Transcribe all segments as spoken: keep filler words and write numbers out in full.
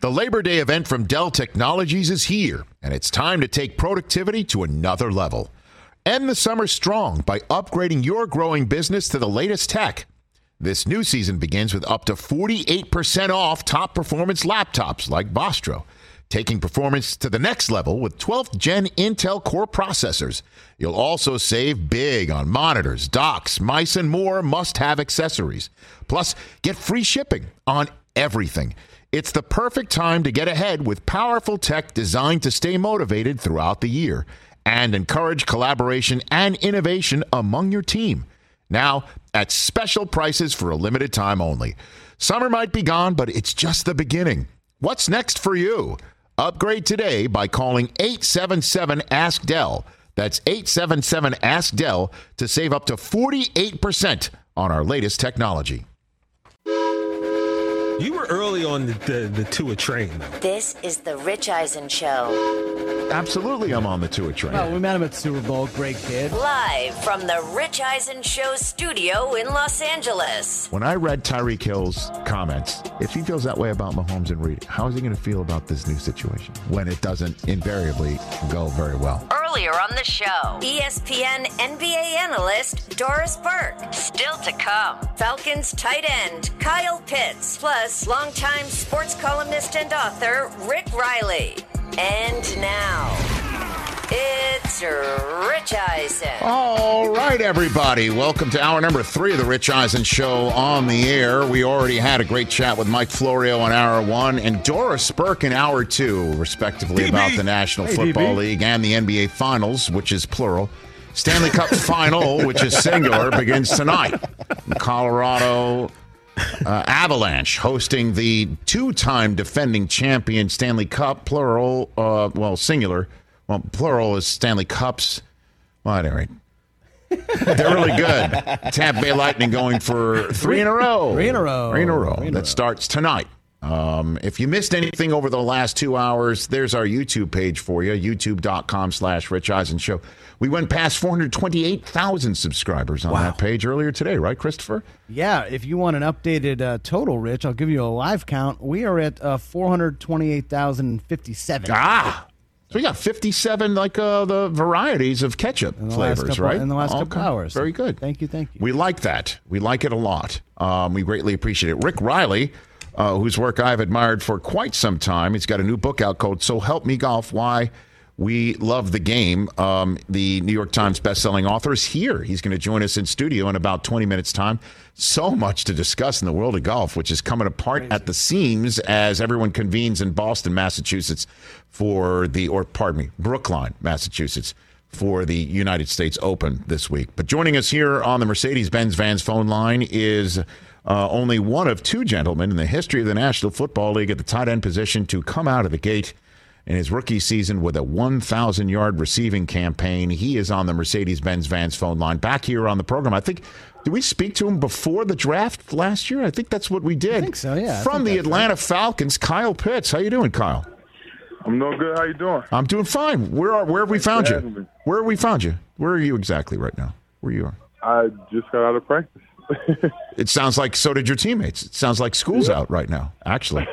The Labor Day event from Dell Technologies is here, and it's time to take productivity to another level. End the summer strong by upgrading your growing business to the latest tech. This new season begins with up to forty-eight percent off top performance laptops like Vostro, taking performance to the next level with twelfth gen Intel Core processors. You'll also save big on monitors, docks, mice, and more must-have accessories. Plus, get free shipping on everything. It's the perfect time to get ahead with powerful tech designed to stay motivated throughout the year and encourage collaboration and innovation among your team. Now, at special prices for a limited time only. Summer might be gone, but it's just the beginning. What's next for you? Upgrade today by calling eight seven seven ask Dell. That's eight seven seven ask Dell to save up to forty-eight percent on our latest technology. You were early on the, the, the Tua train, though. This is the Rich Eisen Show. Absolutely, I'm on the Tua train. Well, we met him at Super Bowl. Great kid. Live from the Rich Eisen Show studio in Los Angeles. When I read Tyreek Hill's comments, if he feels that way about Mahomes and Reed, how is he going to feel about this new situation when it doesn't invariably go very well? Earlier on the show, E S P N N B A analyst Doris Burke. Still to come, Falcons tight end Kyle Pitts, plus longtime sports columnist and author Rick Riley. And now, it's Rich Eisen. All right, everybody. Welcome to hour number three of the Rich Eisen Show on the air. We already had a great chat with Mike Florio on hour one and Doris Burke in hour two, respectively, D B. about the National Hey, Football D B. League and the N B A Finals, which is plural. Stanley Cup Final, which is singular, begins tonight. Colorado uh, Avalanche hosting the two-time defending champion Stanley Cup, plural, uh, well, singular. Well, plural is Stanley Cups. Well, at any rate, they're really good. Tampa Bay Lightning going for three in a row. Three in a row. Three in a row. Three in a that row. starts tonight. Um, if you missed anything over the last two hours, there's our YouTube page for you, youtube.com slash Rich Eisen Show. We went past four hundred twenty-eight thousand subscribers on Wow. that page earlier today, right, Christopher? Yeah, if you want an updated uh, total, Rich, I'll give you a live count. We are at uh, four hundred twenty-eight thousand fifty-seven. Ah! So we got fifty-seven, like uh, the varieties of ketchup In the flavors, last couple, right? In the last Okay. couple hours. Very good. Thank you, thank you. We like that. We like it a lot. Um, we greatly appreciate it. Rick Riley, uh, whose work I've admired for quite some time, he's got a new book out called So Help Me Golf, Why We Love the Game. Um, the New York Times bestselling author is here. He's going to join us in studio in about twenty minutes' time. So much to discuss in the world of golf, which is coming apart Crazy. At the seams as everyone convenes in Boston, Massachusetts for the, or pardon me, Brookline, Massachusetts, for the United States Open this week. But joining us here on the Mercedes-Benz Vans phone line is uh, only one of two gentlemen in the history of the National Football League at the tight end position to come out of the gate in his rookie season with a one thousand yard receiving campaign. He is on the Mercedes-Benz Vans phone line back here on the program. I think, did we speak to him before the draft last year? I think that's what we did. I think so, yeah. I From think the that's Atlanta Falcons, Kyle Pitts. How you doing, Kyle? I'm doing good. How you doing? I'm doing fine. Where are where have we found Thanks for you? having me. Where have we found you? Where are you exactly right now? Where you are? I just got out of practice. It sounds like so did your teammates. It sounds like school's Yeah. out right now, actually.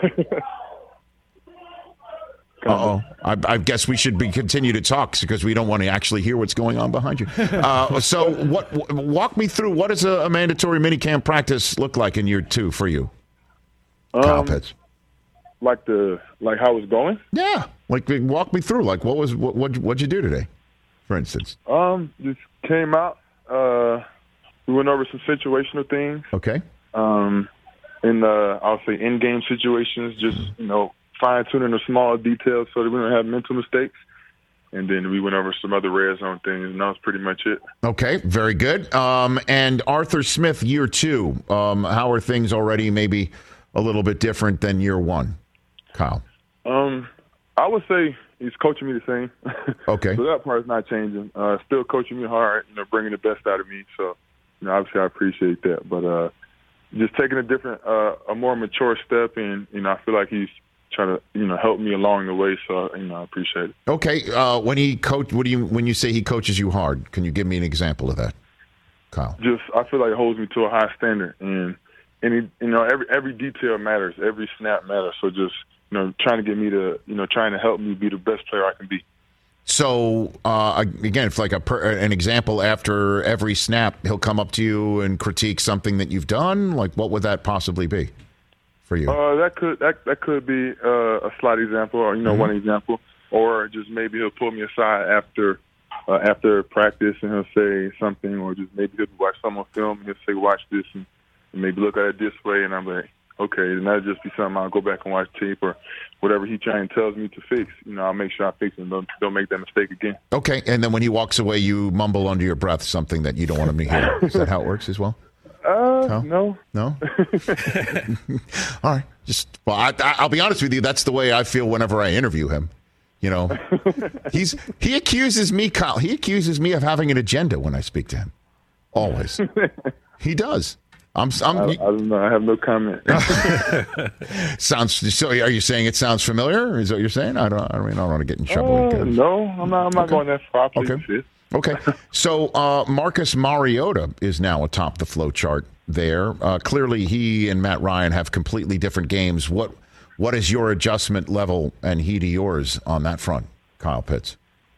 Uh-oh. I, I guess we should be continue to talk because we don't want to actually hear what's going on behind you. Uh, so what? w- walk me through, what does a, a mandatory minicamp practice look like in year two for you, Kyle Um, Pitts? like the like how it's going. Yeah. Like, walk me through. Like, what was what what'd, what'd you do today, for instance? Um, just came out. Uh, we went over some situational things. Okay. Um, in the I'll say in-game situations, just you know fine tuning the small details so that we don't have mental mistakes. And then we went over some other red zone things, and that was pretty much it. Okay, very good. Um, and Arthur Smith, year two. Um, how are things already maybe a little bit different than year one, Kyle? Um, I would say he's coaching me the same. Okay. So that part's not changing. Uh, still coaching me hard, you know, bringing the best out of me. So, you know, obviously I appreciate that. But uh, just taking a different, uh, a more mature step, and you know, I feel like he's trying to, you know, help me along the way. So, you know, I appreciate it. Okay. Uh, when he coach, what do you when you say he coaches you hard? Can you give me an example of that, Kyle? Just, I feel like it holds me to a high standard, and and he, you know, every every detail matters, every snap matters. So just you know, trying to get me to, you know, trying to help me be the best player I can be. So, uh, again, if like a per, an example, after every snap, he'll come up to you and critique something that you've done. Like, what would that possibly be for you? Uh, that could that that could be uh, a slight example, or you know, mm-hmm. one example, or just maybe he'll pull me aside after uh, after practice and he'll say something, or just maybe he'll watch some on film and he'll say, "Watch this," and, and maybe look at it this way, and I'm like, okay, then that'll just be something I'll go back and watch tape or whatever he trying and tells me to fix. You know, I'll make sure I fix it and don't, don't make that mistake again. Okay, and then when he walks away, you mumble under your breath something that you don't want him to hear. Is that how it works as well? Uh, no. No? No? All right. Just well, I, I'll be honest with you. That's the way I feel whenever I interview him. You know, he's he accuses me, Kyle. He accuses me of having an agenda when I speak to him. Always. He does. I'm, I'm, I, I don't know. I have no comment. Sounds. So, are you saying it sounds familiar? Is that what you're saying? I don't. I mean, I don't want to get in trouble. Uh, no, I'm not. I'm not okay. going that far. Okay. Okay. So, uh, Marcus Mariota is now atop the flow chart there. Uh, clearly, he and Matt Ryan have completely different games. What What is your adjustment level and he to yours on that front, Kyle Pitts?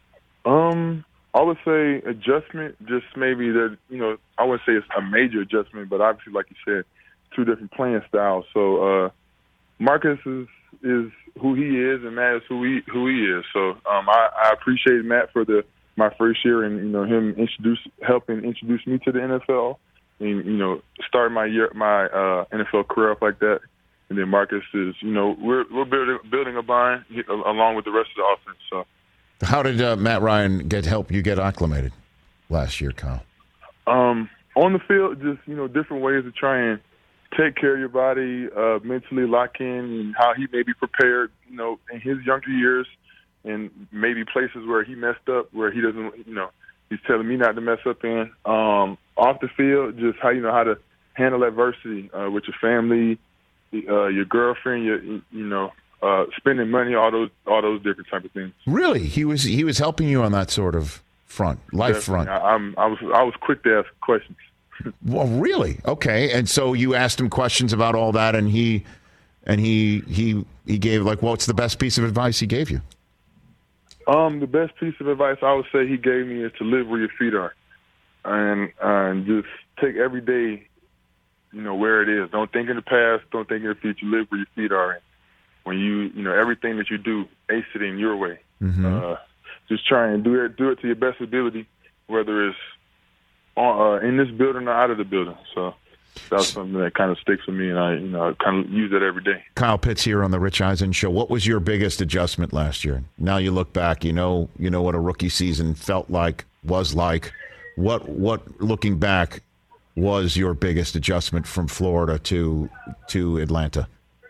Um. I would say adjustment, just maybe that, you know, I wouldn't say it's a major adjustment, but obviously, like you said, two different playing styles. So uh, Marcus is is who he is, and Matt is who he who he is. So um, I, I appreciate Matt for the my first year, and you know him introduce helping introduce me to the N F L, and you know start my year my uh, N F L career off like that. And then Marcus is, you know, we're we're building building a bond along with the rest of the offense. So. How did uh, Matt Ryan get help you get acclimated last year, Kyle? Um, on the field, just, you know, different ways to try and take care of your body, uh, mentally lock in, and how he may be prepared, you know, in his younger years, and maybe places where he messed up, where he doesn't, you know, he's telling me not to mess up in. Um, off the field, just how you know how to handle adversity uh, with your family, uh, your girlfriend, your, you know, Uh, spending money, all those, all those different type of things. Really, he was he was helping you on that sort of front, life Definitely. front. I, I'm, I was I was quick to ask questions. Well, really? Okay, and so you asked him questions about all that, and he and he he he gave like, what's the best piece of advice he gave you? Um, the best piece of advice I would say he gave me is to live where your feet are, and uh, and just take every day, you know, where it is. Don't think in the past. Don't think in the future. Live where your feet are. And when you, you know, everything that you do, ace it in your way. Mm-hmm. Uh, just try and do it, do it to your best ability, whether it's on, uh, in this building or out of the building. So that's something that kind of sticks with me, and I, you know, kind of use that every day. Kyle Pitts here on the Rich Eisen Show. What was your biggest adjustment last year? Now you look back, you know, you know what a rookie season felt like, was like. What, what looking back, was your biggest adjustment from Florida to to Atlanta?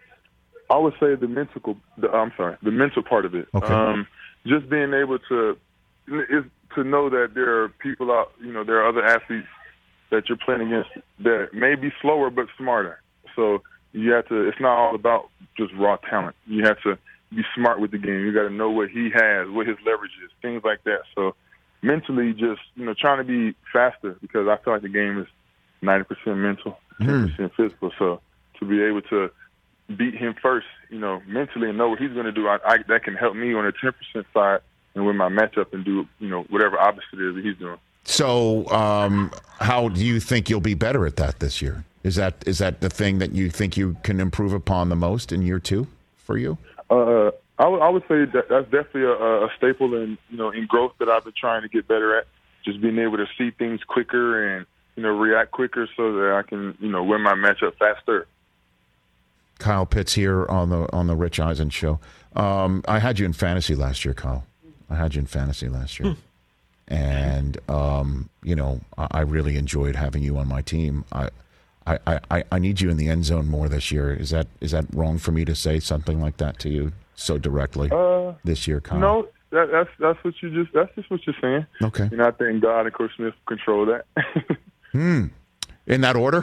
I would say the mental. The, I'm sorry, the mental part of it. Okay. Um, just being able to is to know that there are people out. You know, there are other athletes that you're playing against that may be slower but smarter. So you have to. It's not all about just raw talent. You have to be smart with the game. You got to know what he has, what his leverage is, things like that. So mentally, just you know, trying to be faster, because I feel like the game is ninety percent mental, ten percent physical. So to be able to beat him first, you know, mentally, and know what he's going to do, I, I, that can help me on the ten percent side and win my matchup and do, you know, whatever opposite is that he's doing. So um, how do you think you'll be better at that this year? Is that is that the thing that you think you can improve upon the most in year two for you? Uh, I, w- I would say that that's definitely a, a staple in, you know, in growth that I've been trying to get better at, just being able to see things quicker and, you know, react quicker so that I can, you know, win my matchup faster. Kyle Pitts here on the on the Rich Eisen Show. Um, I had you in fantasy last year, Kyle. I had you in fantasy last year. And, um, you know, I, I really enjoyed having you on my team. I, I, I, I need you in the end zone more this year. Is that is that wrong for me to say something like that to you so directly uh, this year, Kyle? No, that, that's that's what you just that's just what you're saying. Okay. You know, I think God and Coach Smith control that. hmm. In that order?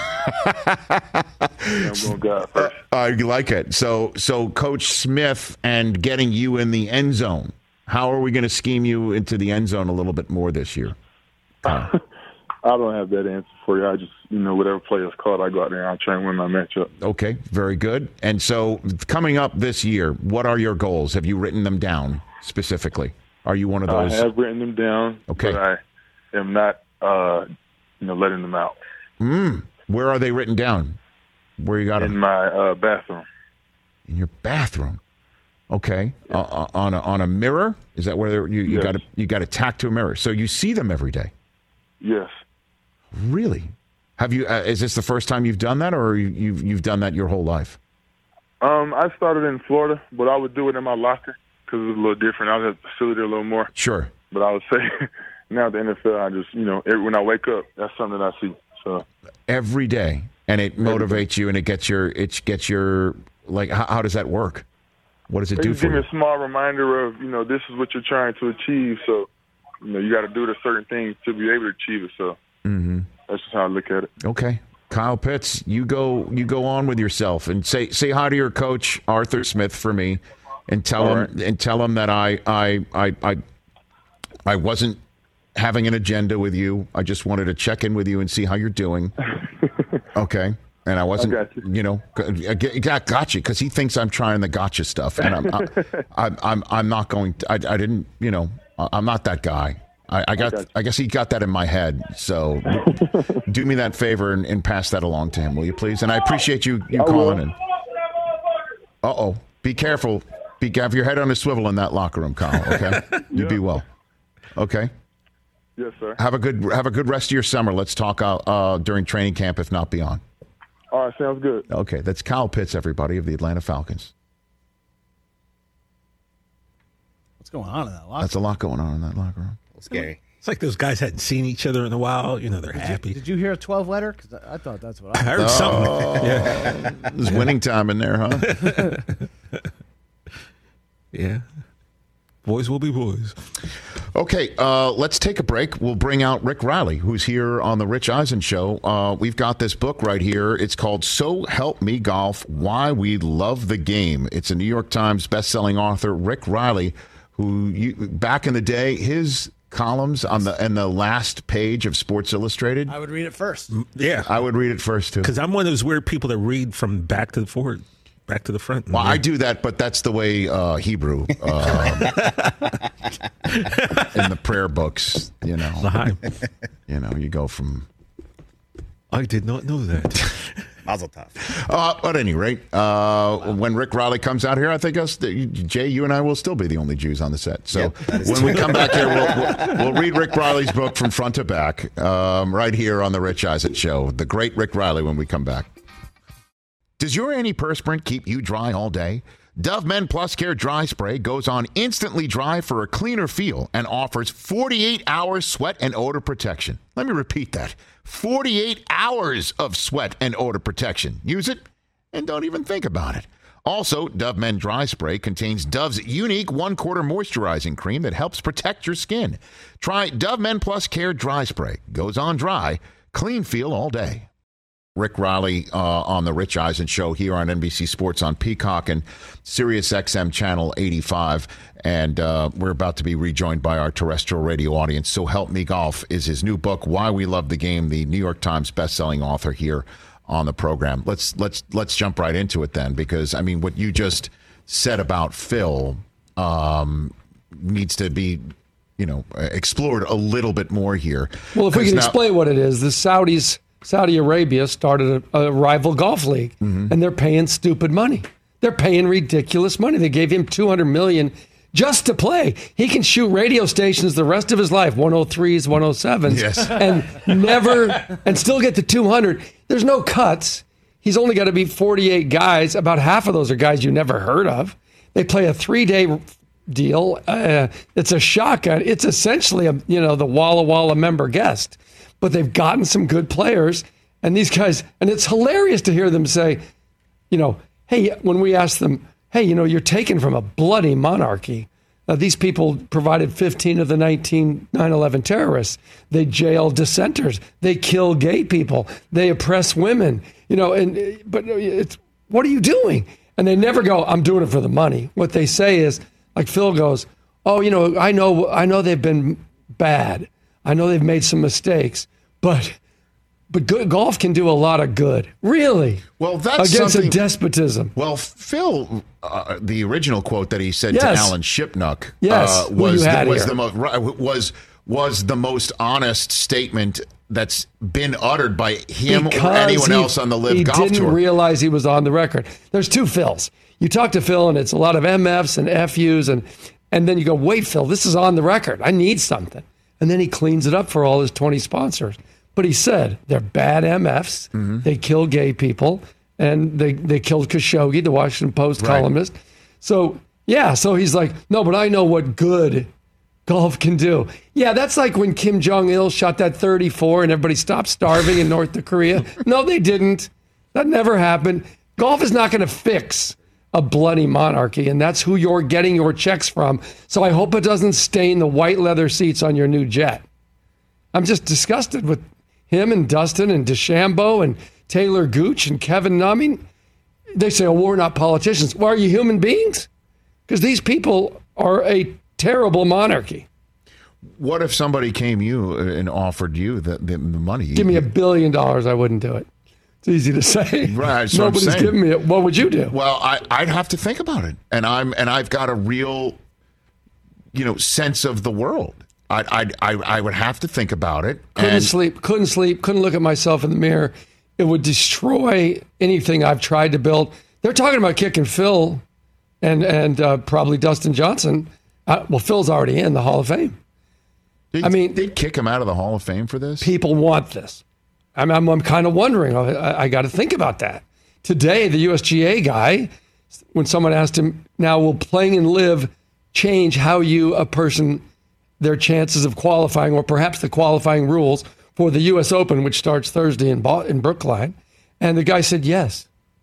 Yeah, I'm going God first. Uh, you like it. So, so Coach Smith and getting you in the end zone. How are we going to scheme you into the end zone a little bit more this year? Uh. I don't have that answer for you. I just, you know, whatever player's called, I go out there and I try and win my matchup. Okay, very good. And so coming up this year, what are your goals? Have you written them down specifically? Are you one of those? I have written them down, okay. but I am not, uh, you know, letting them out. Mm. Where are they written down? Where you got In them? my uh, bathroom. In your bathroom. Okay. Yeah. Uh, on a on a mirror? Is that where you you yes. got to you got to tack to a mirror? So you see them every day? Yes. Really? Have you? Uh, is this the first time you've done that, or you, you've you've done that your whole life? Um, I started in Florida, but I would do it in my locker because it was a little different. I was at the facility a little more. Sure. But I would say now at the N F L, I just, you know, every, when I wake up, that's something I see. So every day, and it motivates you, and it gets your it gets your like. How, how does that work? What does it they do just for give you? me a small reminder of, you know, this is what you're trying to achieve. So, you know, you got to do the certain things to be able to achieve it. So mm-hmm. that's just how I look at it. Okay. Kyle Pitts, you go you go on with yourself and say say hi to your coach Arthur Smith for me, and tell All him right. and tell him that I I I I I wasn't having an agenda with you. I just wanted to check in with you and see how you're doing. Okay. And I wasn't, I got you. you know, I got, got you because he thinks I'm trying the gotcha stuff, and I'm, I, I'm, I'm, I'm not going. To, I, I didn't, you know, I'm not that guy. I, I got, I, got I guess he got that in my head. So, do me that favor and, and pass that along to him, will you, please? And I appreciate you, you calling in. Uh oh, be careful. Be have your head on a swivel in that locker room, Kyle. Okay, you Yeah. be well. Okay. Yes, sir. Have a good, have a good rest of your summer. Let's talk uh, uh, during training camp, if not beyond. All right, sounds good. Okay, that's Kyle Pitts, everybody, of the Atlanta Falcons. What's going on in that locker? That's a lot going on in that locker room. Scary. It's like those guys hadn't seen each other in a while. You know, they're Did happy. You, did you hear a twelve letter? Because I, I thought that's what I I heard. heard something. Oh, Yeah. there's winning time in there, huh? Yeah. Boys will be boys. Okay, uh, let's take a break. We'll bring out Rick Riley, who's here on the Rich Eisen Show. Uh, we've got this book right here. It's called So Help Me Golf, Why We Love the Game. It's a New York Times bestselling author, Rick Riley, who you, back in the day, his columns on the and the last page of Sports Illustrated, I would read it first. Yeah. I would read it first, too. Because I'm one of those weird people that read from back to the forward, back to the front. Well, I do that, but that's the way uh, Hebrew uh, in the prayer books, you know. Hi. You know, you go from. I did not know that. Mazel tov. Uh, at any rate, uh, wow. when Rick Riley comes out here, I think us, Jay, you and I will still be the only Jews on the set. So yep, when we come back here, we'll, we'll, we'll read Rick Riley's book from front to back, um, right here on the Rich Eisen Show. The great Rick Riley when we come back. Does your antiperspirant keep you dry all day? Dove Men Plus Care Dry Spray goes on instantly dry for a cleaner feel and offers forty-eight hours sweat and odor protection. Let me repeat that. forty-eight hours of sweat and odor protection. Use it and don't even think about it. Also, Dove Men Dry Spray contains Dove's unique one-quarter moisturizing cream that helps protect your skin. Try Dove Men Plus Care Dry Spray. Goes on dry, clean feel all day. Rick Riley uh, on the Rich Eisen Show here on N B C Sports on Peacock and Sirius X M Channel eighty-five. And uh, we're about to be rejoined by our terrestrial radio audience. So Help Me Golf is his new book, Why We Love the Game, the New York Times bestselling author here on the program. Let's let's let's jump right into it then, because, I mean, what you just said about Phil um, needs to be, you know, explored a little bit more here. Well, if we can now- explain what it is, the Saudis... Saudi Arabia started a, a rival golf league, mm-hmm. and they're paying stupid money. They're paying ridiculous money. They gave him two hundred million dollars just to play. He can shoot radio stations the rest of his life, one oh threes, one oh sevens, yes. and never, and still get to two hundred. There's no cuts. He's only got to beat forty-eight guys. About half of those are guys you never heard of. They play a three-day deal. Uh, it's a shotgun. It's essentially a, you know, the Walla Walla member guest. But they've gotten some good players, and these guys, and it's hilarious to hear them say, you know, hey, when we ask them, hey, you know, you're taken from a bloody monarchy. Uh, these people provided fifteen of the nineteen nine eleven terrorists. They jail dissenters. They kill gay people. They oppress women. You know, and but it's, what are you doing? And they never go, I'm doing it for the money. What they say is, like Phil goes, oh, you know, I know, I know they've been bad. I know they've made some mistakes, but but good, golf can do a lot of good, really. Well, that's against something, a despotism. Well, Phil, uh, the original quote that he said yes. to Alan Shipnuck yes. uh, was the, was here. the most was was the most honest statement that's been uttered by him because or anyone he, else on the Live he Golf Tour. He didn't realize he was on the record. There's two Phils. You talk to Phil, and it's a lot of M Fs and F Us, and and then you go, wait, Phil, this is on the record. I need something. And then he cleans it up for all his twenty sponsors. But he said they're bad M Fs. Mm-hmm. They kill gay people, and they, they killed Khashoggi, the Washington Post right. columnist. So, yeah, so he's like, no, but I know what good golf can do. Yeah, that's like when Kim Jong-il shot that thirty-four and everybody stopped starving in North Korea. No, they didn't. That never happened. Golf is not going to fix a bloody monarchy, and that's who you're getting your checks from. So I hope it doesn't stain the white leather seats on your new jet. I'm just disgusted with him and Dustin and DeChambeau and Taylor Gooch and Kevin Numming. They say, oh, we're not politicians. Well, are you human beings? Because these people are a terrible monarchy. What if somebody came you and offered you the, the, the money? Give me a billion dollars, I wouldn't do it. It's easy to say. Right, that's Nobody's what I'm saying. giving me it. What would you do? Well, I, I'd have to think about it, and I'm and I've got a real, you know, sense of the world. I I I would have to think about it. Couldn't and, sleep. Couldn't sleep. Couldn't look at myself in the mirror. It would destroy anything I've tried to build. They're talking about kicking Phil, and and uh, probably Dustin Johnson. Uh, well, Phil's already in the Hall of Fame. They, I mean, they kick him out of the Hall of Fame for this. People want this. I'm I'm, I'm kind of wondering. I, I got to think about that. Today, the U S G A guy, when someone asked him, "Now, will playing and live change how you a person their chances of qualifying, or perhaps the qualifying rules for the U S Open, which starts Thursday in in Brookline?" And the guy said yes.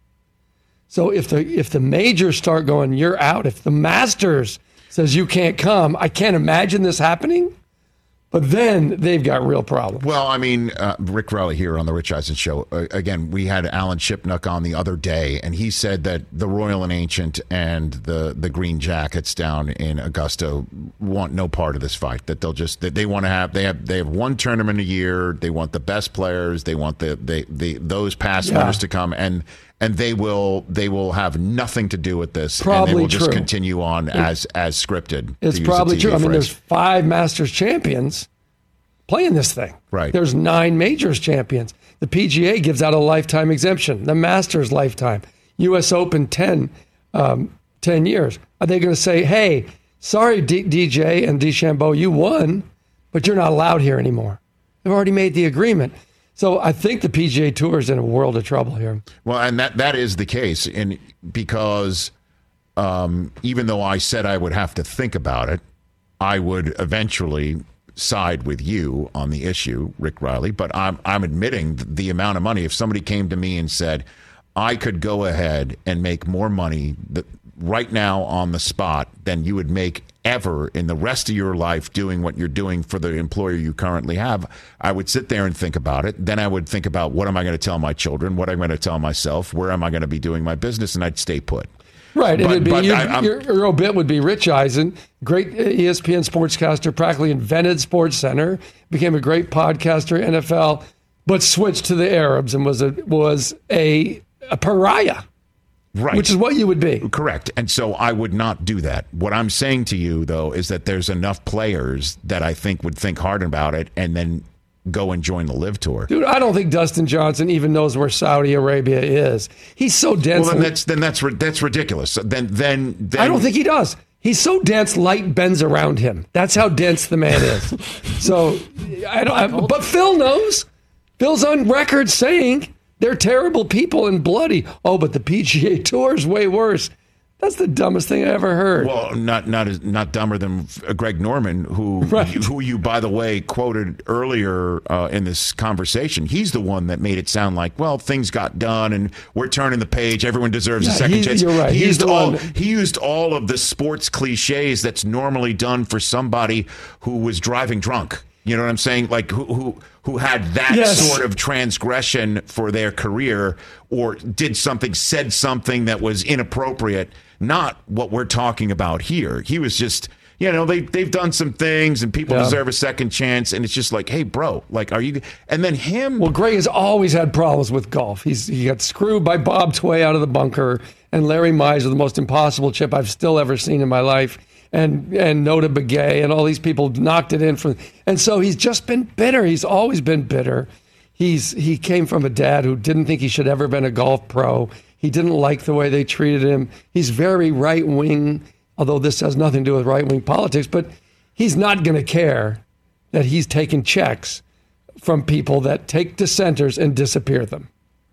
So if the if the majors start going, you're out. If the Masters says you can't come, I can't imagine this happening. But then they've got real problems. Well, I mean, uh, Rick Rowley here on the Rich Eisen Show. Uh, again, we had Alan Shipnuck on the other day, and he said that the Royal and Ancient and the, the Green Jackets down in Augusta want no part of this fight. That they'll just that they want to have they have they have one tournament a year. They want the best players. They want the they, the those past yeah. winners to come, and and they will they will have nothing to do with this. Probably and they will true. just continue on it, as as scripted. It's probably true. I mean, there's five Masters champions playing this thing. Right. There's nine majors champions. The P G A gives out a lifetime exemption. The Masters lifetime. U S Open ten, um, ten years. Are they going to say, hey, sorry, D- DJ and DeChambeau, you won, but you're not allowed here anymore? They've already made the agreement. So I think the P G A Tour is in a world of trouble here. Well, and that, that is the case, and because um, even though I said I would have to think about it, I would eventually side with you on the issue, Rick Riley. But I'm I'm admitting the amount of money. If somebody came to me and said I could go ahead and make more money that right now on the spot than you would make ever in the rest of your life doing what you're doing for the employer you currently have, I would sit there and think about it. Then I would think about what am I going to tell my children, what am I going to tell myself, where am I going to be doing my business, and I'd stay put. Right, and But- it'd be, but you, I- I'm- your, your obit would be Rich Eisen, great E S P N sportscaster, practically invented SportsCenter, became a great podcaster, N F L, but switched to the Arabs and was a was a, a pariah, Right. which is what you would be. Correct. And so I would not do that. What I'm saying to you, though, is that there's enough players that I think would think hard about it and then go and join the Live Tour. Dude, I don't think Dustin Johnson even knows where Saudi Arabia is. He's so dense. Well, then that's then that's ri- that's ridiculous. Then then then I don't think he does. He's so dense, light bends around him. That's how dense the man is. So, I don't. I, but Phil knows. Phil's on record saying they're terrible people and bloody. Oh, but the P G A Tour is way worse. That's the dumbest thing I ever heard. Well, not not as not dumber than uh, Greg Norman, who Right. who you, by the way, quoted earlier uh, in this conversation. He's the one that made it sound like, well, things got done and we're turning the page. Everyone deserves Yeah, a second he's- chance. you're right. He He's used the all one- he used all of the sports cliches that's normally done for somebody who was driving drunk. You know what I'm saying? Like who who who had that Yes. sort of transgression for their career, or did something, said something that was inappropriate. Not what we're talking about here. He was just you know, they, they've done some things and people Yeah. deserve a second chance. And it's just like, hey, bro, like, are you? And then him. Well, Greg has always had problems with golf. He's He got screwed by Bob Tway out of the bunker and Larry Mizer, the most impossible chip I've still ever seen in my life. And and Nota Begay and all these people knocked it in. From, and so he's just been bitter. He's always been bitter. He's He came from a dad who didn't think he should ever been a golf pro. He didn't like the way they treated him. He's very right-wing, although this has nothing to do with right-wing politics, but he's not going to care that he's taking checks from people that take dissenters and disappear them.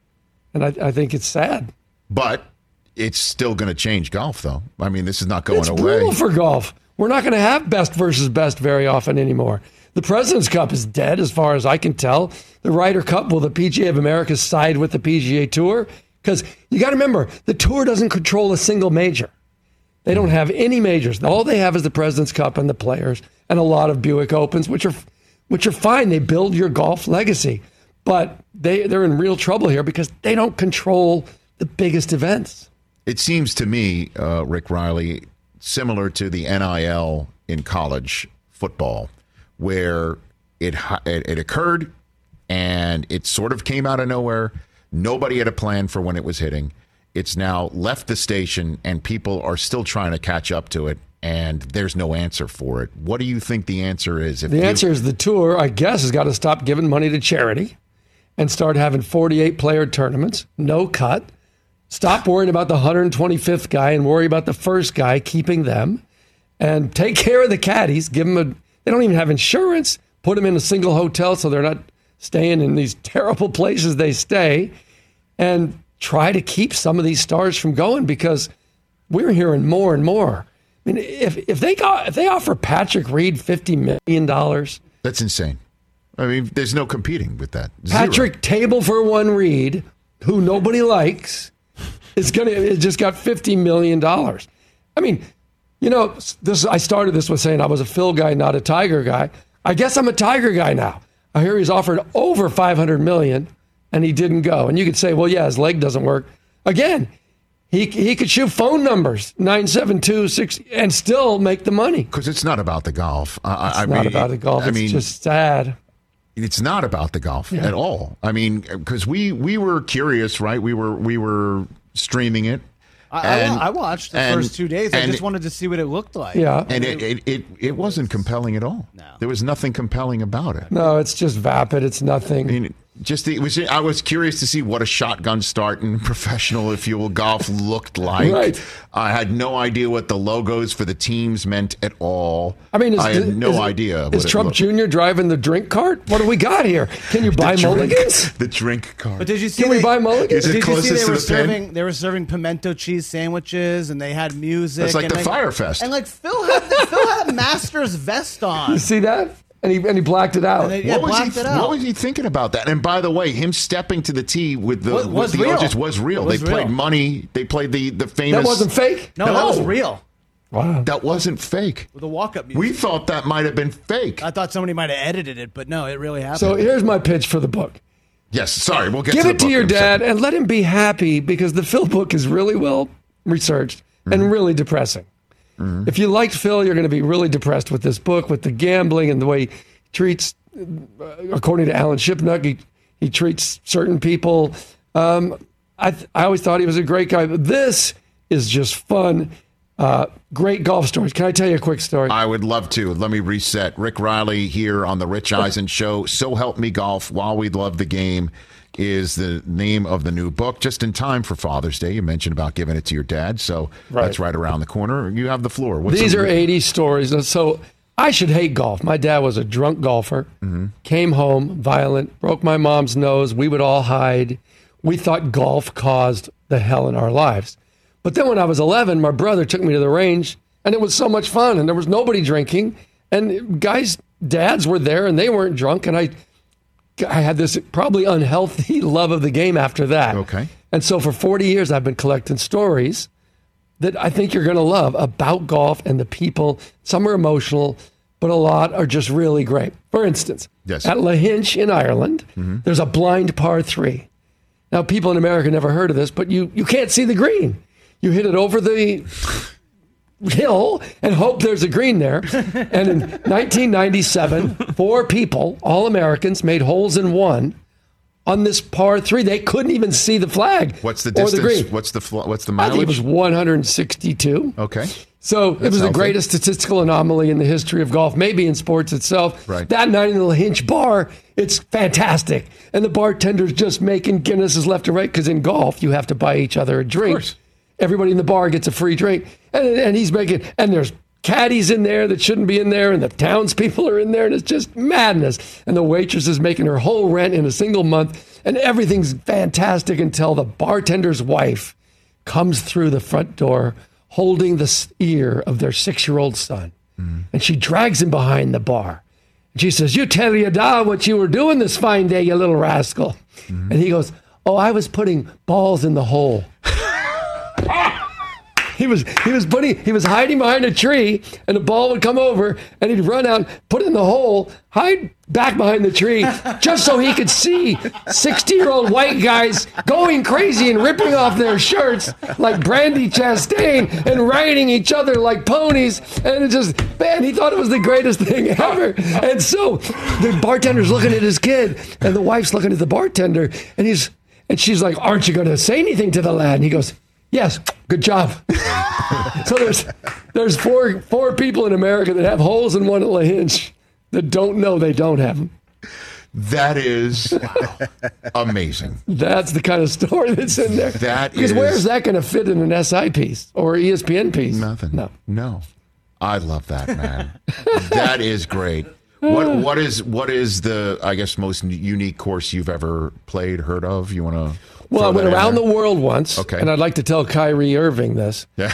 And I, I think it's sad. But it's still going to change golf, though. I mean, this is not going It's away. brutal for golf. We're not going to have best versus best very often anymore. The President's Cup is dead, as far as I can tell. The Ryder Cup, will the P G A of America side with the P G A Tour? Because you got to remember, the Tour doesn't control a single major. They don't have any majors. All they have is the President's Cup and the Players and a lot of Buick Opens, which are which are fine. They build your golf legacy. But they, they're in real trouble here because they don't control the biggest events. It seems to me, uh, Rick Riley, similar to the N I L in college football, where it, it it occurred and it sort of came out of nowhere. Nobody had a plan for when it was hitting. It's now left the station and people are still trying to catch up to it, and there's no answer for it. What do you think the answer is? If The you, answer is the Tour, I guess, has got to stop giving money to charity and start having forty-eight player tournaments, no cut. Stop worrying about the one hundred twenty-fifth guy and worry about the first guy, keeping them. And take care of the caddies. Give them a, they don't even have insurance. Put them in a single hotel so they're not staying in these terrible places they stay. And try to keep some of these stars from going, because we're hearing more and more. I mean, if if they got if they offer Patrick Reed fifty million dollars, that's insane. I mean, there's no competing with that. Zero. Patrick Table for One Reed, who nobody likes, is gonna it just got fifty million dollars. I mean, you know, this I started this with saying I was a Phil guy, not a Tiger guy. I guess I'm a Tiger guy now. I hear he's offered over five hundred million dollars and he didn't go. And you could say, well, yeah, his leg doesn't work. Again, he he could shoot phone numbers nine seven two six and still make the money. Because it's not about the golf. I, It's I not mean, about the golf. I It's mean, just sad. It's not about the golf Yeah. at all. I mean, because we we were curious, right? We were we were streaming it. I, and, I, I watched the and, first two days. I and, just wanted to see what it looked like. Yeah. And it it, it, it wasn't compelling at all. No. There was nothing compelling about it. No, it's just vapid. It's nothing. I mean, just the, it was. I was curious to see what a shotgun start in professional, if you will, golf looked like. Right. I had no idea what the logos for the teams meant at all. I mean, is, I had is- no is, idea. Is what Trump it looked. Junior driving the drink cart? What do we got here? Can you buy the drink, mulligans? The drink card. But did you see? Can we they- buy mulligans? Is it Did you see closest they to were the pin? serving? They were serving pimento cheese sandwiches, and they had music. It's like and the like, Fire Fest. And like Phil had the, Phil had a Masters vest on. You see that? And he and he blacked it out. And they- yeah, What was, blacked he, it out. what was he thinking about that? And by the way, him stepping to the tee with the, Was- with was the real. Otis was real. It was they played real. money. They played the, the famous. That wasn't fake? No, that was real. Wow. That wasn't fake. With the walk-up music. We thought that might have been fake. I thought somebody might have edited it, but no, it really happened. So here's my pitch for the book. Yes, sorry, we'll get Give to it the to book your in a dad second. and let him be happy, because the Phil book is really well researched Mm-hmm. and really depressing. If you liked Phil, you're going to be really depressed with this book, with the gambling and the way he treats, uh, according to Alan Shipnuck, he, he treats certain people. Um, I, th- I always thought he was a great guy, but this is just fun. Uh, great golf stories. Can I tell you a quick story? I would love to. Let me reset. Rick Riley here on the Rich Eisen Show. So Help Me Golf, While We Love the Game is the name of the new book. Just in time for Father's Day. You mentioned about giving it to your dad, so Right. that's right around the corner. You have the floor. What's These the- are eighties stories. So I should hate golf. My dad was a drunk golfer, came home violent, broke my mom's nose. We would all hide. We thought golf caused the hell in our lives. But then when I was eleven, my brother took me to the range, and it was so much fun, and there was nobody drinking, and guys' dads were there, and they weren't drunk, and I, I had this probably unhealthy love of the game after that. Okay. And so for forty years, I've been collecting stories that I think you're going to love about golf and the people. Some are emotional, but a lot are just really great. For instance, Yes. at Lahinch in Ireland, there's a blind par three. Now, people in America never heard of this, but you, you can't see the green. You hit it over the hill and hope there's a green there. And in nineteen ninety-seven, four people, all Americans, made holes in one on this par three. They couldn't even see the flag. What's the or distance? the green. What's the fl- what's the I mileage? think it was one hundred sixty-two. Okay. So it That's was the healthy. greatest statistical anomaly in the history of golf, maybe in sports itself. Right. That nine little hinge bar, it's fantastic. And the bartender's just making Guinnesses left and right because in golf, you have to buy each other a drink. course. Everybody in the bar gets a free drink. And, and he's making, and there's caddies in there that shouldn't be in there, and the townspeople are in there, and it's just madness. And the waitress is making her whole rent in a single month, and everything's fantastic until the bartender's wife comes through the front door holding the s- ear of their six-year-old son. Mm. And she drags him behind the bar. And she says, "You tell your dad what you were doing this fine day, you little rascal." Mm. And he goes, "Oh, I was putting balls in the hole." He was he was putting he was hiding behind a tree, and the ball would come over, and he'd run out, put it in the hole, hide back behind the tree, just so he could see sixty-year-old white guys going crazy and ripping off their shirts like Brandy Chastain and riding each other like ponies. And it just, man, he thought it was the greatest thing ever. And so the bartender's looking at his kid, and the wife's looking at the bartender, and he's and she's like, "Aren't you going to say anything to the lad?" And he goes, "Yes, good job." So there's there's four four people in America that have holes in one little hinge that don't know they don't have them. That is amazing. That's the kind of story that's in there. That because is- where's that going to fit in an S I piece or E S P N piece? Nothing. No. No. I love that, man. That is great. What what is what is the I guess most unique course you've ever played, heard of? You want to? Well, I went around the world once, Okay. and I'd like to tell Kyrie Irving this. Yeah.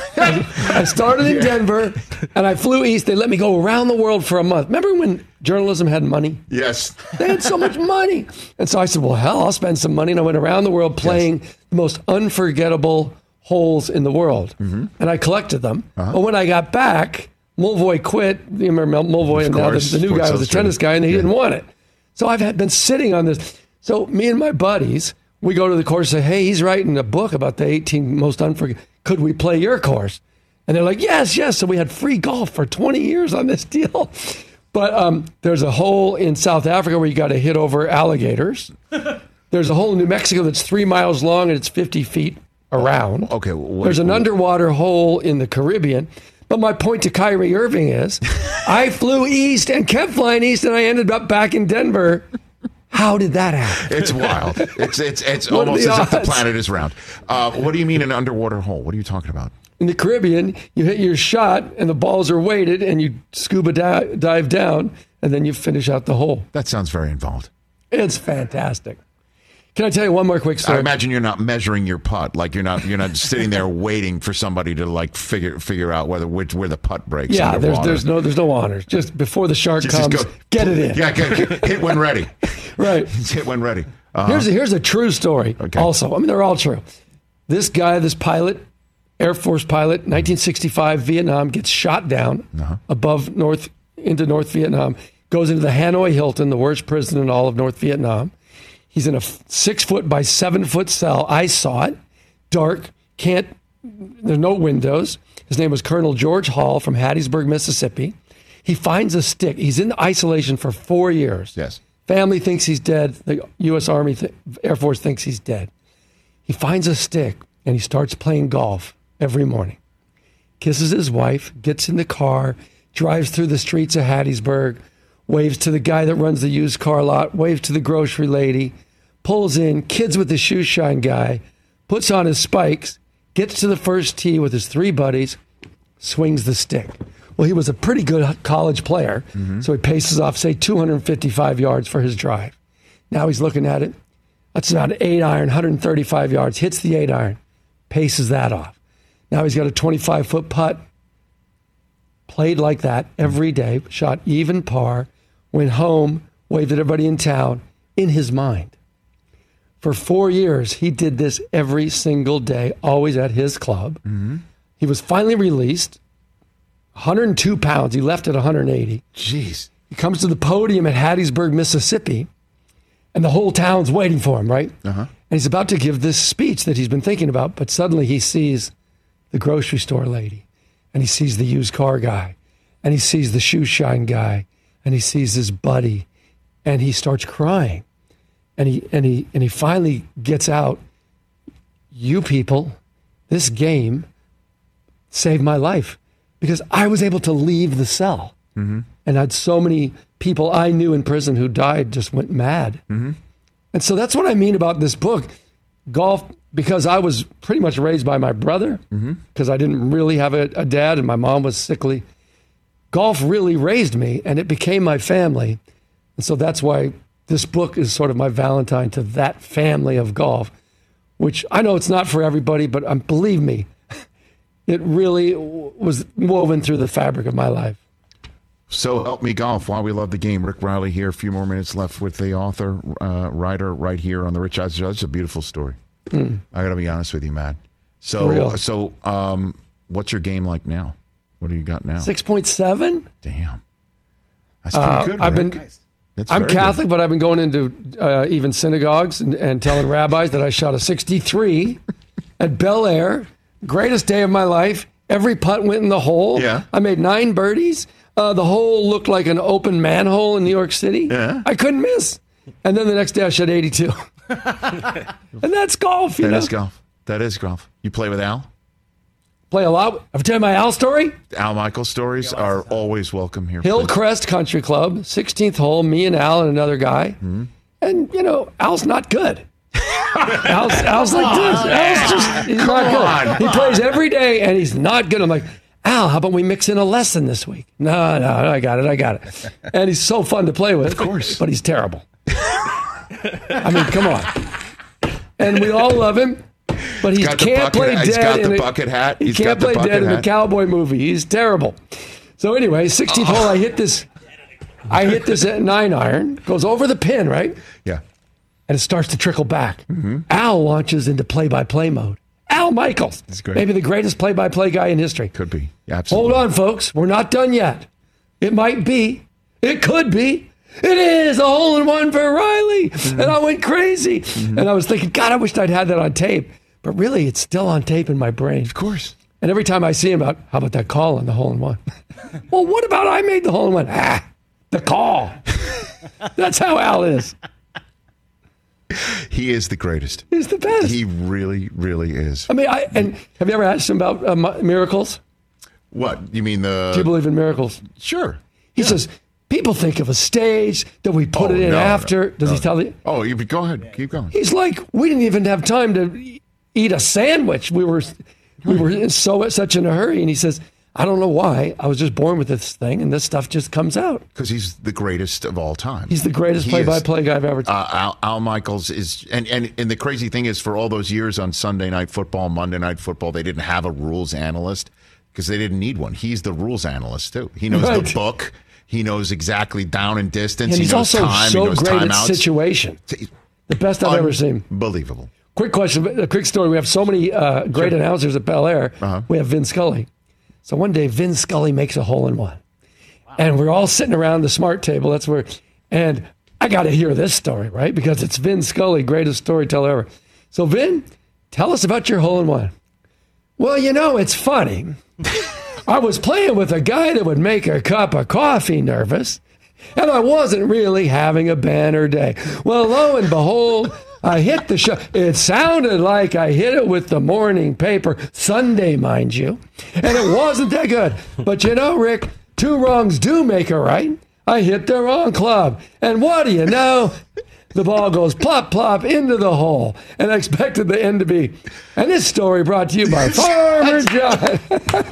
I started in Denver, and I flew east. They let me go around the world for a month. Remember when journalism had money? Yes. They had so much money. And so I said, well, hell, I'll spend some money. And I went around the world playing the most unforgettable holes in the world. Mm-hmm. And I collected them. Uh-huh. But when I got back, Mulvoy quit. You remember Mulvoy, and now the, the new guy was a tennis guy, and he yeah. didn't want it. So I've had, been sitting on this. So me and my buddies, we go to the course and say, hey, he's writing a book about the eighteen most unforgettable. Could we play your course? And they're like, yes, yes. So we had free golf for twenty years on this deal. But um, there's a hole in South Africa where you got to hit over alligators. There's a hole in New Mexico that's three miles long and it's fifty feet around. Okay. What, there's an what, underwater hole in the Caribbean. But my point to Kyrie Irving is I flew east and kept flying east and I ended up back in Denver. How did that happen? It's wild. It's it's it's almost as if the planet is round. Uh, what do you mean an underwater hole? What are you talking about? In the Caribbean, you hit your shot and the balls are weighted and you scuba di- dive down and then you finish out the hole. That sounds very involved. It's fantastic. Can I tell you one more quick story? I imagine you're not measuring your putt, like you're not you're not sitting there waiting for somebody to like figure figure out whether which, where the putt breaks. Yeah, there's underwater. there's no there's no honors. Just before the shark Just- comes, just go- get it in. Yeah, get, get- hit when ready. Right. Hit when ready. Uh-huh. Here's a, here's a true story. Okay. Also, I mean they're all true. This guy, this pilot, Air Force pilot, nineteen sixty-five, Vietnam, gets shot down Uh-huh. above North into North Vietnam. Goes into the Hanoi Hilton, the worst prison in all of North Vietnam. He's in a f- six foot by seven foot cell. I saw it. Dark. Can't. There's no windows. His name was Colonel George Hall from Hattiesburg, Mississippi. He finds a stick. He's in isolation for four years. Yes. Family thinks he's dead. The U S Army, th- Air Force thinks he's dead. He finds a stick and he starts playing golf every morning. Kisses his wife, gets in the car, drives through the streets of Hattiesburg, waves to the guy that runs the used car lot, waves to the grocery lady, pulls in, kids with the shoe shine guy, puts on his spikes, gets to the first tee with his three buddies, swings the stick. Well, he was a pretty good college player, mm-hmm. so he paces off, say, two hundred fifty-five yards for his drive. Now he's looking at it. That's about an eight iron, one hundred thirty-five yards, hits the eight iron, paces that off. Now he's got a twenty-five foot putt, played like that every day, shot even par, went home, waved at everybody in town, in his mind. For four years, he did this every single day, always at his club. Mm-hmm. He was finally released, one hundred two pounds. He left at one hundred eighty. Jeez. He comes to the podium at Hattiesburg, Mississippi, and the whole town's waiting for him, right? Uh-huh. And he's about to give this speech that he's been thinking about, but suddenly he sees the grocery store lady. and he sees the used car guy, and he sees the shoe shine guy, and he sees his buddy, and he starts crying. And he and he and he finally gets out, you people, this game saved my life because I was able to leave the cell. Mm-hmm. And I had so many people I knew in prison who died, just went mad. Mm-hmm. And so that's what I mean about this book. Golf, because I was pretty much raised by my brother, because mm-hmm. I didn't really have a, a dad and my mom was sickly. Golf really raised me and it became my family. And so that's why this book is sort of my Valentine to that family of golf, which I know it's not for everybody, but um, believe me, it really was woven through the fabric of my life. So help me golf. While we love the game, Rick Riley here. A few more minutes left with the author, uh, writer, right here on the Rich Eisen Show. It's a beautiful story. Mm. I got to be honest with you, man. So, Real. so, um, what's your game like now? What do you got now? Six point seven. Damn, that's pretty uh, good. I've Rick. been. That's I'm very Catholic, good. but I've been going into uh, even synagogues and, and telling rabbis that I shot a sixty-three at Bel Air. Greatest day of my life. Every putt went in the hole. Yeah. I made nine birdies. Uh, the hole looked like an open manhole in New York City. Yeah. I couldn't miss. And then the next day I shot eighty-two. And that's golf, you That know? is golf. That is golf. You play with Al? Play a lot. I've tell you my Al story. Al Michaels stories are always welcome here. please. Hillcrest Country Club, sixteenth hole, me and Al and another guy. Mm-hmm. And, you know, Al's not good. Al's, Al's like this. Al's just, he's not good. He plays every day and he's not good. I'm like, Al, how about we mix in a lesson this week? No, no, I got it, I got it. And he's so fun to play with. Of course. But he's terrible. I mean, come on. And we all love him. But he Got the can't bucket- play dead. he's got in the a- bucket hat. He He's can't got the play bucket dead in the hat. cowboy movie. He's terrible. So anyway, sixteenth hole, I hit this. I hit this at nine iron. Goes over the pin, right? Yeah. And it starts to trickle back. Mm-hmm. Al launches into play-by-play mode. Al Michaels, That's great. maybe the greatest play-by-play guy in history. Could be. Absolutely. Hold on, folks. We're not done yet. It might be. It could be. It is a hole-in-one for Riley. Mm-hmm. And I went crazy. Mm-hmm. And I was thinking, God, I wished I'd had that on tape. But really, it's still on tape in my brain. Of course. And every time I see him out, how about that call on the hole-in-one? Well, what about I made the hole-in-one? Ah, the call. That's how Al is. He is the greatest. He's the best. He really, really is. I mean, I and have you ever asked him about uh, mi- miracles? What? You mean the... Do you believe in miracles? Sure. He says, people think of a stage that we put Oh, it in no, after. no, Does no. he tell you? Oh, you go ahead. Keep going. He's like, we didn't even have time to e- eat a sandwich. We were we were in so such in a hurry. And he says, I don't know why. I was just born with this thing, and this stuff just comes out. Because he's the greatest of all time. He's the greatest He play-by-play is. guy I've ever seen. Uh, Al, Al Michaels is, and, and and the crazy thing is, for all those years on Sunday Night Football, Monday Night Football, they didn't have a rules analyst because they didn't need one. He's the rules analyst too. He knows Right. the book. He knows exactly down and distance. And he he's knows also time. so he knows great at timeouts. situation. The best I've ever seen. Unbelievable. Quick question, a quick story. We have so many uh, great Sure. announcers at Bel Air. Uh-huh. We have Vin Scully. So one day, Vin Scully makes a hole in one. Wow. And we're all sitting around the smart table. That's where, and I got to hear this story, right? Because it's Vin Scully, greatest storyteller ever. So, Vin, tell us about your hole in one. Well, you know, it's funny. I was playing with a guy that would make a cup of coffee nervous, and I wasn't really having a banner day. Well, lo and behold, I hit the shot. It sounded like I hit it with the morning paper, Sunday, mind you, and it wasn't that good. But you know, Rick, two wrongs do make a right. I hit the wrong club, and what do you know? The ball goes plop, plop into the hole, and I expected the end to be. And this story brought to you by Farmer John.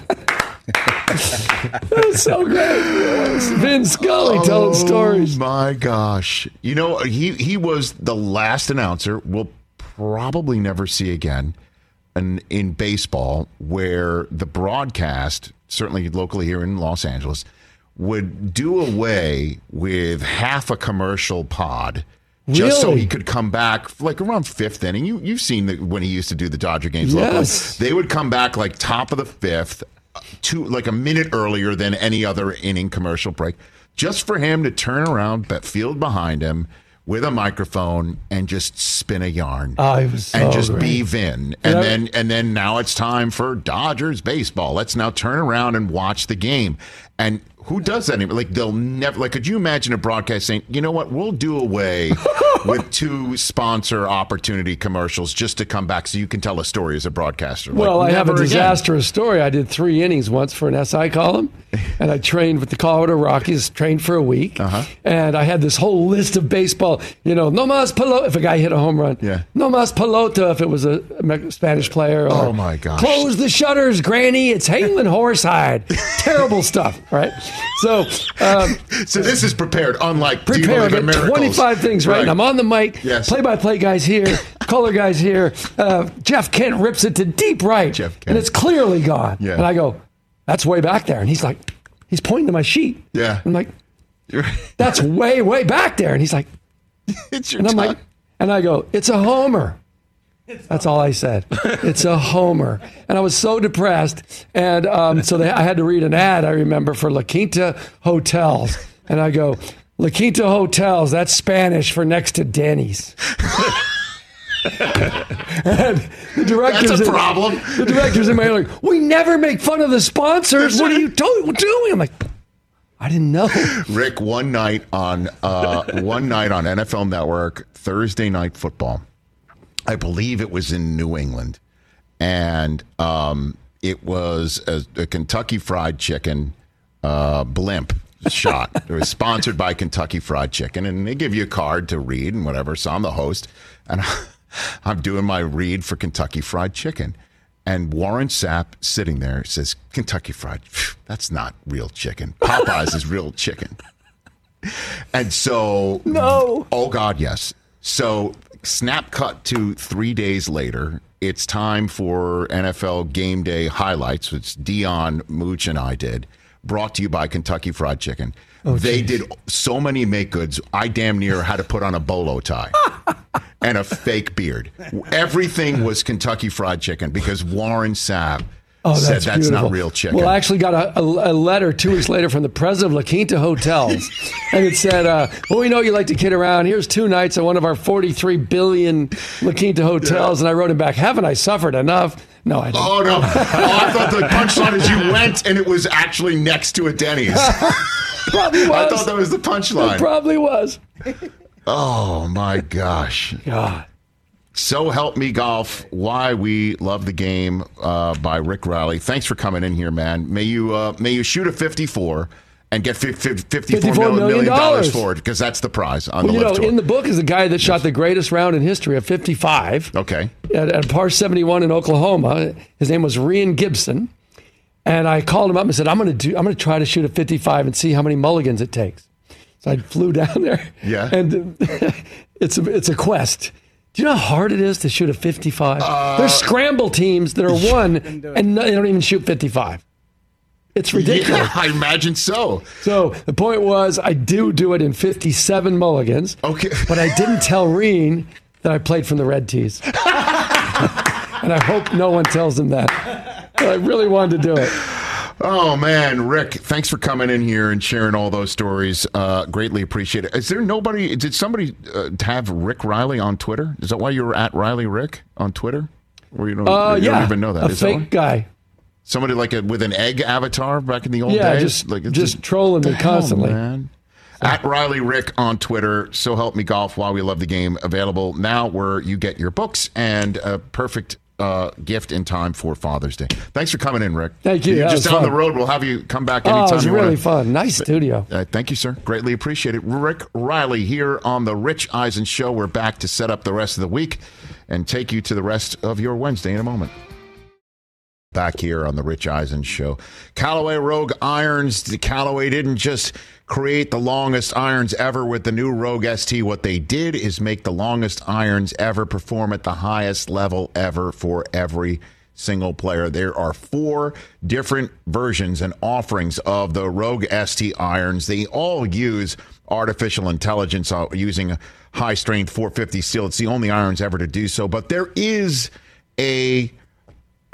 That's so great. It's Vin Scully telling stories. Oh my gosh! You know, he he was the last announcer we'll probably never see again in, in baseball where the broadcast, certainly locally here in Los Angeles, would do away with half a commercial pod. Just so Really? he could come back like around fifth inning. You you've seen the, when he used to do the Dodger games Yes. locally. They would come back like top of the fifth, two like a minute earlier than any other inning commercial break, just for him to turn around, bet field behind him with a microphone and just spin a yarn. Oh, it was so and just great. be Vin. And Yeah. then and then now it's time for Dodgers baseball. Let's now turn around and watch the game. And who does that anymore? Like, they'll never, like, could you imagine a broadcast saying, you know what, we'll do away with two sponsor opportunity commercials just to come back so you can tell a story as a broadcaster? Well, Like, I have a never again. disastrous story. I did three innings once for an S I column, and I trained with the Colorado Rockies, trained for a week. Uh-huh. And I had this whole list of baseball, you know, no mas pelota, if a guy hit a home run. Yeah. No mas pelota, if it was a Me- Spanish player. Or Oh, my gosh. Close the shutters, Granny. It's Halen Horsehide. Terrible stuff, right? So, um, So this is prepared, unlike Do You prepared Believe in at Miracles? twenty-five things, right? And I'm on the mic. Yes. Play-by-play guys here, color guys here. Uh, Jeff Kent rips it to deep right, Jeff Kent. and it's clearly gone. Yeah. And I go, "That's way back there." And he's like, he's pointing to my sheet. Yeah. I'm like, "That's way, way back there." And he's like, It's your and I'm time. like, and I go, "It's a homer." That's all I said. It's a homer. And I was so depressed. And um, so they, I had to read an ad, I remember, for La Quinta Hotels. And I go, La Quinta Hotels, that's Spanish for next to Denny's. And the directors, That's a in- problem. the directors in my ear like, we never make fun of the sponsors. What are you do- doing? I'm like, I didn't know. Rick, one night on uh, one night on N F L Network, Thursday Night Football. I believe it was in New England, and um, it was a, a Kentucky Fried Chicken uh, blimp shot. It was sponsored by Kentucky Fried Chicken, and they give you a card to read and whatever. So I'm the host, and I'm doing my read for Kentucky Fried Chicken. And Warren Sapp sitting there says, Kentucky Fried, that's not real chicken. Popeyes is real chicken. And so, No. oh God, yes. So snap cut to three days later. It's time for N F L Game Day highlights, which Dion Mooch and I did, brought to you by Kentucky Fried Chicken. Oh, they geez. did so many make goods, I damn near had to put on a bolo tie and a fake beard. Everything was Kentucky Fried Chicken because Warren Sapp Oh, said that's, that's beautiful. not real chicken. Well, I actually got a, a, a letter two weeks later from the president of La Quinta Hotels, and it said, uh, well, we know you like to kid around. Here's two nights at one of our forty-three billion La Quinta hotels. And I wrote him back, haven't I suffered enough? No, I didn't. Oh, no. Oh, I thought the punchline is you went and it was actually next to a Denny's. Probably was. I thought that was the punchline. It probably was. Oh, my gosh. God. So Help Me Golf, Why We Love the Game uh, by Rick Riley. Thanks for coming in here, man. May you uh, may you shoot a fifty-four and get fifty-four million dollars for it, because that's the prize on Well, the you know, lift tour. in the book is the guy that shot the greatest round in history of fifty-five. Okay. At, at par seventy-one in Oklahoma. His name was Rian Gibson. And I called him up and said, I'm going to do. I'm going to try to shoot a fifty-five and see how many mulligans it takes. So I flew down there. Yeah. And uh, it's a, it's a quest. Do you know how hard it is to shoot a fifty-five? Uh, There's scramble teams that are one and no, they don't even shoot fifty-five. It's ridiculous. Yeah, I imagine so. So the point was, I do do it in fifty-seven mulligans. Okay. But I didn't tell Reen that I played from the red tees. And I hope no one tells him that. But I really wanted to do it. Oh, man, Rick, thanks for coming in here and sharing all those stories. Uh, greatly appreciate it. Is there nobody, did somebody uh, have Rick Riley on Twitter? Is that why you were at Riley Rick on Twitter? Or you don't, Uh, you yeah. don't even know that? A Is that fake why? guy. Somebody like a, with an egg avatar back in the old Yeah, days? just, like, it's just trolling me the hell, constantly. man? At Riley Rick on Twitter. So Help Me Golf, While We Love the Game, available now where you get your books, and a perfect uh, gift in time for Father's Day. Thanks for coming in, Rick. Thank you. You're That just was down fun. the road. We'll have you come back Oh, anytime it was you really want. fun. Nice studio. Uh, thank you, sir. Greatly appreciate it. Rick Riley here on the Rich Eisen Show. We're back to set up the rest of the week and take you to the rest of your Wednesday in a moment. Back here on the Rich Eisen Show. Callaway Rogue Irons. The Callaway didn't just create the longest irons ever with the new Rogue S T. What they did is make the longest irons ever perform at the highest level ever for every single player. There are four different versions and offerings of the Rogue S T irons. They all use artificial intelligence uh, using a high-strength four fifty steel. It's the only irons ever to do so. But there is a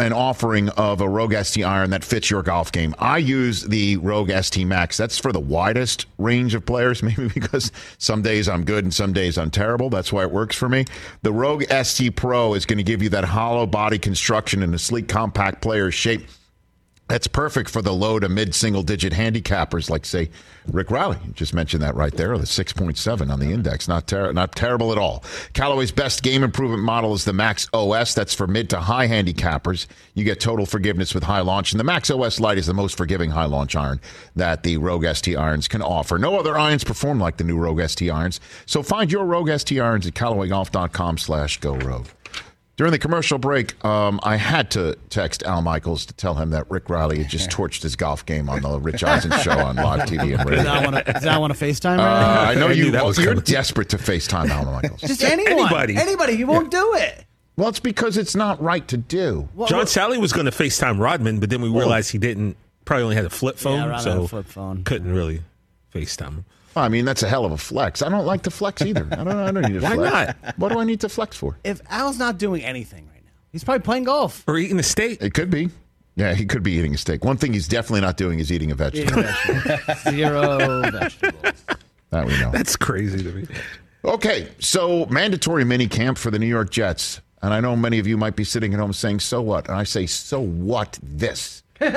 an offering of a Rogue S T iron that fits your golf game. I use the Rogue S T Max. That's for the widest range of players, maybe because some days I'm good and some days I'm terrible. That's why it works for me. The Rogue S T Pro is going to give you that hollow body construction and a sleek, compact player's shape. That's perfect for the low to mid single digit handicappers like, say, Rick Riley. You just mentioned that right there, the six point seven on the index. Not, ter- not terrible at all. Callaway's best game improvement model is the Max O S. That's for mid to high handicappers. You get total forgiveness with high launch. And the Max O S Lite is the most forgiving high launch iron that the Rogue S T irons can offer. No other irons perform like the new Rogue S T irons. So find your Rogue S T irons at Callaway Golf dot com slash go Rogue. During the commercial break, um, I had to text Al Michaels to tell him that Rick Riley had just torched his golf game on the Rich Eisen show on live T V and radio. Does that want to, does that want to FaceTime right uh, now? I know I you, that was you're coming. desperate to FaceTime Al Michaels. Just anyone. Anybody. Anybody. You won't do it. Well, it's because it's not right to do. Well, John well, Sally was going to FaceTime Rodman, but then we realized he didn't. Probably only had a flip phone, Yeah, Rodman so had a flip phone. couldn't really FaceTime him. I mean, that's a hell of a flex. I don't like to flex either. I don't, I don't need to Why flex. not? What do I need to flex for? If Al's not doing anything right now, he's probably playing golf. Or eating a steak. It could be. Yeah, he could be eating a steak. One thing he's definitely not doing is eating a vegetable. Eating vegetables. Zero vegetables. That we know. That's crazy to me. Okay, so mandatory mini camp for the New York Jets. And I know many of you might be sitting at home saying, so what? And I say, so what this?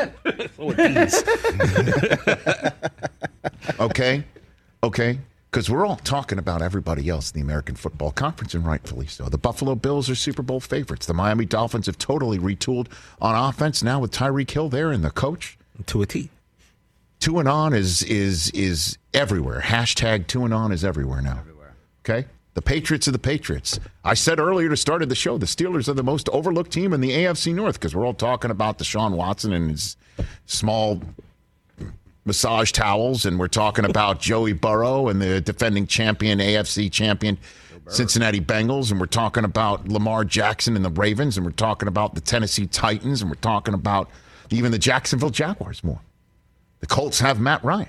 Okay? Okay? Because we're all talking about everybody else in the American Football Conference, and rightfully so. The Buffalo Bills are Super Bowl favorites. The Miami Dolphins have totally retooled on offense now with Tyreek Hill there and the coach. To a T. Two and on is is is everywhere. Hashtag two and on is everywhere now. Everywhere. Okay? The Patriots are the Patriots. I said earlier to start of the show, the Steelers are the most overlooked team in the A F C North because we're all talking about Deshaun Watson and his small massage towels, and we're talking about Joey Burrow and the defending champion, A F C champion, Cincinnati Bengals, and we're talking about Lamar Jackson and the Ravens, and we're talking about the Tennessee Titans, and we're talking about even the Jacksonville Jaguars more. The Colts have Matt Ryan.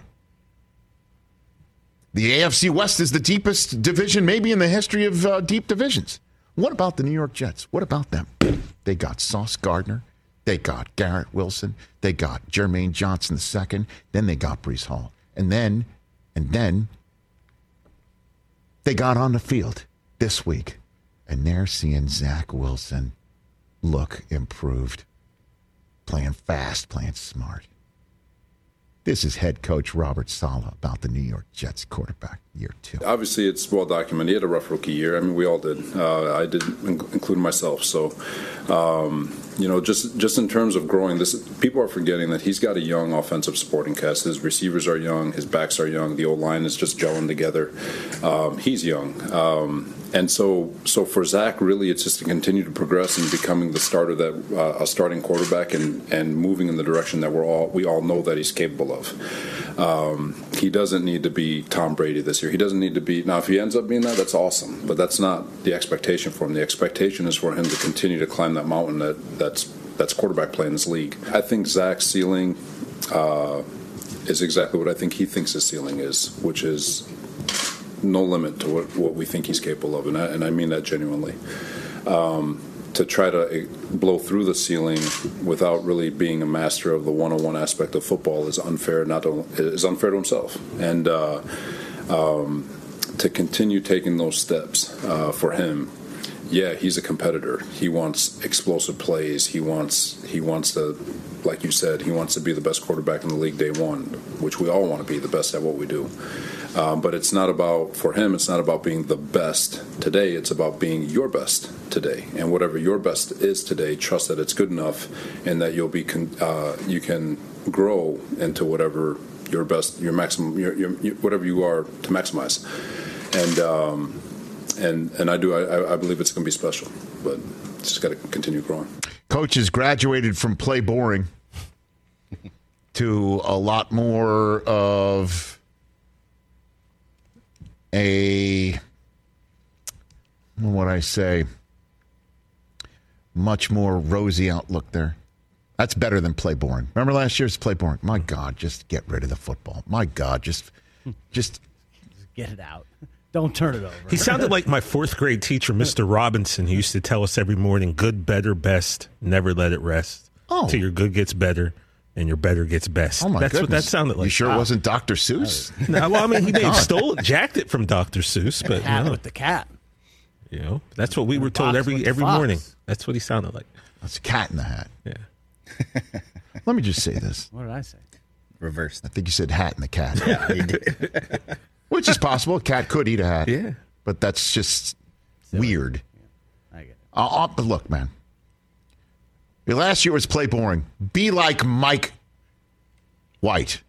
The A F C West is the deepest division maybe in the history of uh, deep divisions. What about the New York Jets? What about them? They got Sauce Gardner. They got Garrett Wilson. They got Jermaine Johnson the second. Then they got Breece Hall. And then, and then, they got on the field this week. And they're seeing Zach Wilson look improved. Playing fast, playing smart. This is head coach Robert Saleh about the New York Jets quarterback year two. Obviously, it's well documented. He had a rough rookie year. I mean, we all did. Uh, I did, including myself. So, um, you know, just just in terms of growing, this people are forgetting that he's got a young offensive supporting cast. His receivers are young. His backs are young. The O-line is just gelling together. Um, he's young. Um, and so, so for Zach, really, it's just to continue to progress and becoming the starter that uh, a starting quarterback and, and moving in the direction that we're all we all know that he's capable of. Um, he doesn't need to be Tom Brady this year. He doesn't need to be now. If he ends up being that, that's awesome. But that's not the expectation for him. The expectation is for him to continue to climb that mountain that that's that's quarterback play in this league. I think Zach's ceiling uh, is exactly what I think he thinks his ceiling is, which is no limit to what, what we think he's capable of, and I, and I mean that genuinely. Um, to try to blow through the ceiling without really being a master of the one-on-one aspect of football is unfair. Not to, is unfair to himself, and uh, um, to continue taking those steps uh, for him. Yeah, he's a competitor. He wants explosive plays. He wants he wants to, like you said, he wants to be the best quarterback in the league day one, which we all want to be the best at what we do. Um, but it's not about, for him, it's not about being the best today. It's about being your best today. And whatever your best is today, trust that it's good enough and that you'll be con- uh, you can grow into whatever your best, your maximum, your, your, your whatever you are to maximize. And um, and and I do, I, I believe it's going to be special. But it's just got to continue growing. Coach has graduated from play boring to a lot more of a, what would I say, much more rosy outlook there. That's better than play boring. Remember last year's play boring? My God, just get rid of the football. My God, just, just Get it out. Don't turn it over. He sounded like my fourth grade teacher, Mister Robinson, who used to tell us every morning, good, better, best, never let it rest. Oh. Till your good gets better and your better gets best. Oh, my That's goodness. what that sounded like. You sure Wow. it wasn't Doctor Seuss? No, well, I mean, he may have stole it, jacked it from Doctor Seuss, but Hat you know, with the cat. you know, that's what we were told Fox every with the every fox. morning. That's what he sounded like. That's a cat in the hat. Yeah. Let me just say this. What did I say? Reversed. I think you said hat in the cat. Yeah, he did. Which is possible. A cat could eat a hat. Yeah. But that's just weird. I get it. Uh, uh, but look, man. Your last year was play boring. Be like Mike White.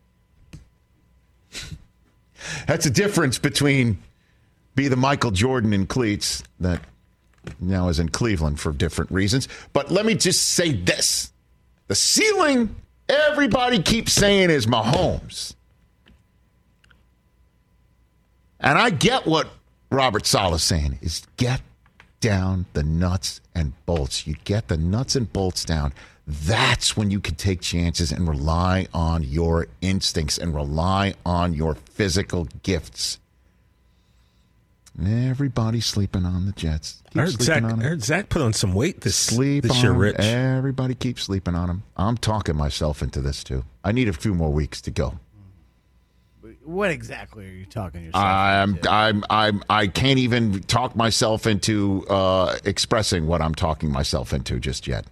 That's a difference between be the Michael Jordan in cleats that now is in Cleveland for different reasons. But let me just say this. The ceiling, everybody keeps saying, is Mahomes. And I get what Robert Saleh's saying, is get down the nuts and bolts. You get the nuts and bolts down. That's when you can take chances and rely on your instincts and rely on your physical gifts. Everybody's sleeping on the Jets. Keep I heard, sleeping Zach, on I them. heard Zach put on some weight this, Sleep this on year, them. Rich. Everybody keeps sleeping on him. I'm talking myself into this, too. I need a few more weeks to go. What exactly are you talking yourself I'm, into? I'm, I'm, I can't even talk myself into uh, expressing what I'm talking myself into just yet.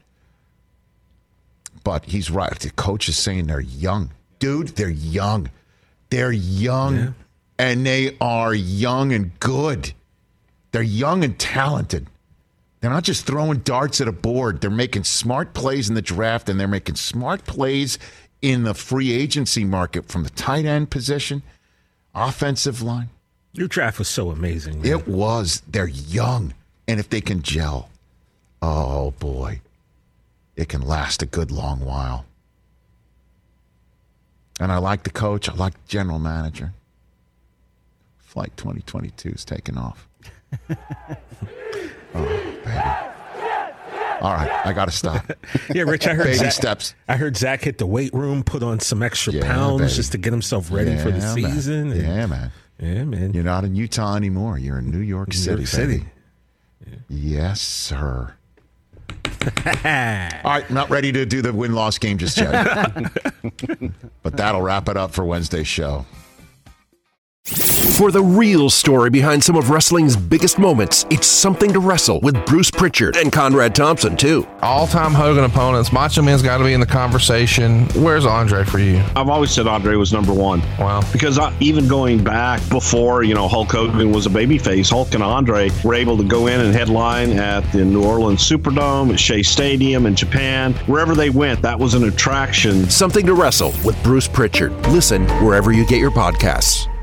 But he's right. The coach is saying they're young. Dude, they're young. They're young, Yeah. and they are young and good. They're young and talented. They're not just throwing darts at a board. They're making smart plays in the draft, and they're making smart plays in the free agency market from the tight end position, offensive line. Your draft was so amazing. Man. It was. They're young. And if they can gel, oh, boy, it can last a good long while. And I like the coach. I like the general manager. Flight twenty twenty-two is taking off. Oh, baby. All right, I got to stop. Yeah, Rich, I heard Baby Zach, steps. I heard Zach hit the weight room, put on some extra Yeah, pounds baby. just to get himself ready for the Yeah, man. season. and- Yeah, man. Yeah, man. You're not in Utah anymore. You're in New York New City. York City. baby. Yes, sir. All right, not ready to do the win-loss game just yet. But that'll wrap it up for Wednesday's show. For the real story behind some of wrestling's biggest moments, it's Something to Wrestle with Bruce Pritchard and Conrad Thompson, too. All-time Hogan opponents. Macho Man's got to be in the conversation. Where's Andre for you? I've always said Andre was number one. Wow. Because I, even going back before, you know, Hulk Hogan was a babyface, Hulk and Andre were able to go in and headline at the New Orleans Superdome, at Shea Stadium in Japan. Wherever they went, that was an attraction. Something to Wrestle with Bruce Pritchard. Listen wherever you get your podcasts.